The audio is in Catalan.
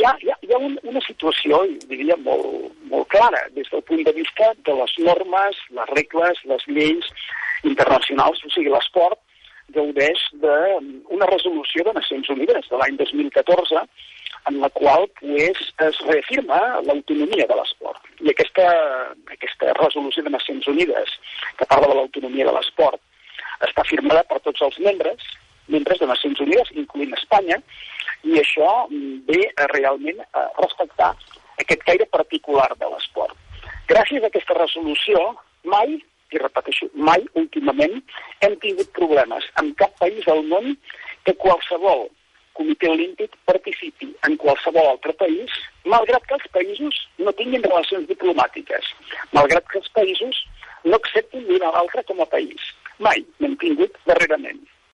ha una situació, diria, molt clara, des del punt de vista de les normes, les regles, les lleis internacionals. O sigui, l'esport gaudeix d'una resolució de Nacions Unides de l'any 2014 en la qual es reafirma l'autonomia de l'esport. I aquesta resolució de Nacions Unides, que parla de l'autonomia de l'esport, està firmada per tots els membres de Nacions Unides, incloent Espanya, i això ve realment a respectar aquest caire particular de l'esport. Gràcies a aquesta resolució, mai, i repeteixo, mai últimament hem tingut problemes en cap país del món que qualsevol comitè olímpic participi en qualsevol altre país, malgrat que els països no tinguin relacions diplomàtiques, malgrat que els països no acceptin l'un a l'altre com a país. Mai n'hem tingut darrerament.